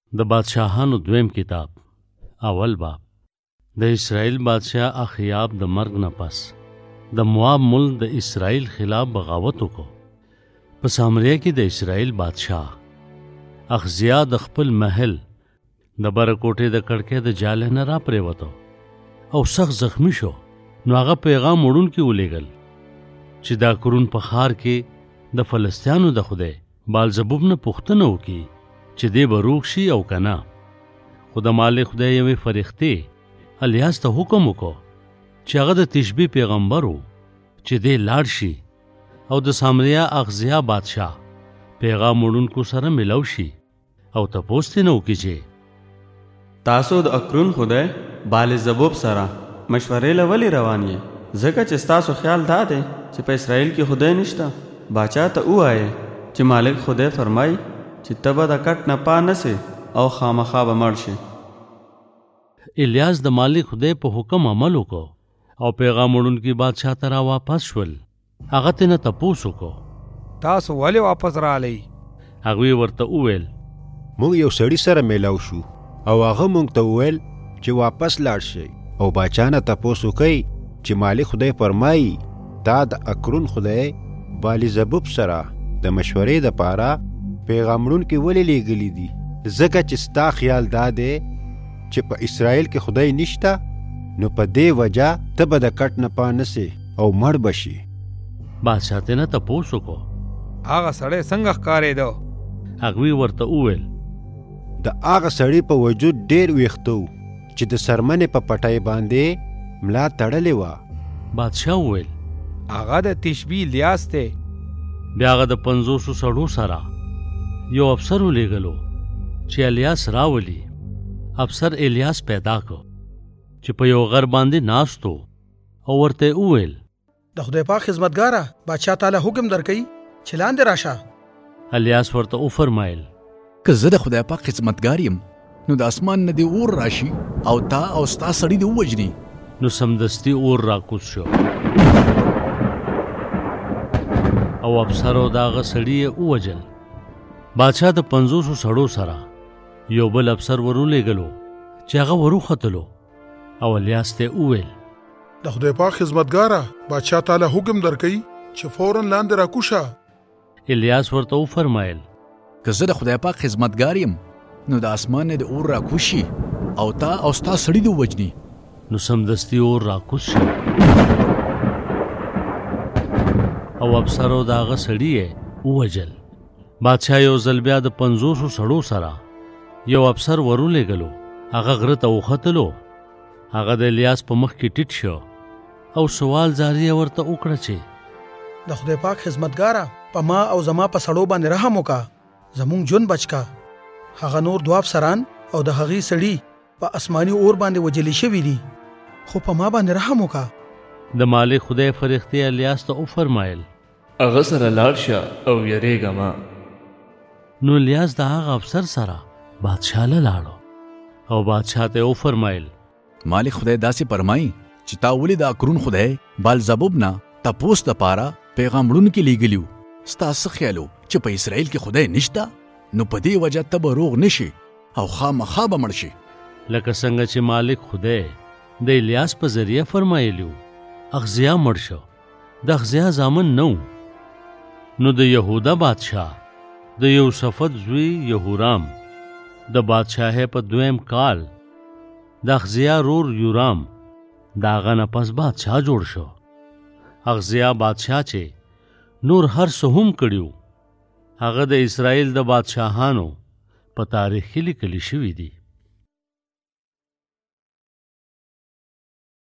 د بادشاهانو دویم کتاب اول باب. د اسرائیل بادشاہ اخیاب د مرګ نه پس د مواب ملک د اسرائیل خلاف بغاوت وکړو. په سامریه کې د اسرائیل بادشاہ اخزیا د خپل محل د برکوټې د کړکۍ د جاله نه را پریوتو او سخت زخمی شو. نو هغه پیغام وړونکي ولیږل چې دا کرون په ښار کې د فلسطینو د خدای بال-زبوب نه پوښتنه وکړي چې دی به روغ شي او که نه. خو د مالک خدای یوې فرښتې الیاس ته حکم وکړو چې هغه د تشبیه پیغمبر و چې دی لاړ شي او د سامریا اخزیا بادشاه پیغام وړونکو سره ملو شي او تپوس ترې نه وکړي چې تاسو د اکرون خدای بال-زبوب سره مشورې له ولې روان یې؟ ځکه چې ستاسو خیال دا دی چې په اسرائیل کې خدای نشته. باچا ته ووایې چې مالک خدای فرمایي چې ته به د کټ نه پا نسې او خامخا به مړ شي. الیاس د مالک خدای په حکم عمل وکړو او پیغام وړونکي بادشاه ته را واپس شول. هغه ترې نه تپوس وکړو تاسو ولې واپس راغلی؟ هغوی ورته وویل موږ یو سړي سره میلاو شو او هغه موږ ته وویل چې واپس لاړ شئ او باچا نه تپوس وکئ چې مالک خدای فرمایي تا د اکرون خدای بال-زبوب سره د مشورې دپاره پیغام وړونکي ولې لیږلي دي؟ ځکه چې ستا خیال دا دی چې په اسرائیل کې خدای نشته، نو په دې وجه ته به د کټ نه پا نسې او مړ به شي. بادشاه ترې نه تپوس وکړو هغه سړی څنګه ښکارېده؟ هغوی ورته وویل د هغه سړي په وجود ډېر ویښته و چې د څرمنې په پټۍ باندې ملا تړلې وه. بادشاه وویل هغه د تشبیه الیاس دی. بیا هغه د 500 سړو سره یو افسر ولیږلو چې الیاس راولي. افسر الیاس پیدا کړ چې په یو غر باندې ناست و او ورته وویل د خدای پاک خدمتګاره بادشاه تعالی حکم درکوي چې لاندې راشه. الیاس ورته وفرمایل که زه د خدای پاک خدمتګار یم نو د اسمان نه دې اور راشي او تا او ستا سړي دې ووجني. نو سمدستي اور راکوز شو او افسرو د هغه سړي یې ووجل. بادشاه د 500 سړو سره یو بل افسر ورولېږلو چې هغه وروختلو او الیاس ته وویل د خدای پاک خدمتګاره بادشاه تعالی حکم درکوي چې فوراً لاندې راکوشه. الیاس ورته وفرمایل که زه د خدای پاک خدمتګار یم نو د اسمان نه د اور راکوشي او تا او ستا سړي دې ووجني. نو سمدستي اور راکوز شو او افسرو د هغه سړي یې ووجل. بادشاه یو ځل بیا د 500 سړو سره یو افسر ورولېږلو. هغه غره ته وختلو. هغه د الیاس په مخ کې ټیټ شو او سوال زاریه ورته وکړه چې د خدای پاک خدمتګاره په ما او زما په سړو باندې رحم وکړه، زمونږ جون بچ کا. هغه نور 2 افسران او د هغې سړي په آسماني اور باندې وجلي شوي دي، خو په ما باندې رحم وکړه. د مالک خدای فرښتې الیاس ته وفرمایل هغه سره لاړ شه او یریږه مه. نو الیاس د هغه افسر سره بادشاه له لاړو او بادشاه ته وفرمایل مالک خدای داسې فرمایي چې تا ولې د اکرون خدای بال-زبوب نه تپوس دپاره پیغام وړونکي لیږلي وو. ستا څه خیال و چې په اسرائیل کې خدای نشته، نو په دې وجه ته به روغ نشي او خامخا به مړ شي. لکه څنګه چې مالک خدای د الیاس په ذریعه فرمایلی و. اخزیا مړ شو. د اخزیا زامن نه و. نو د یهودا بادشاه د یوسفت زوی یهورام د بادشاهۍ په 2م کال د اخزیا رور یورام د هغه نه پس بادشاه جوړ شو. اخزیا بادشاه چې نور هر څه هم کړي هغه د اسرائیل د بادشاهانو په تاریخ کې لیکلي شوي دي.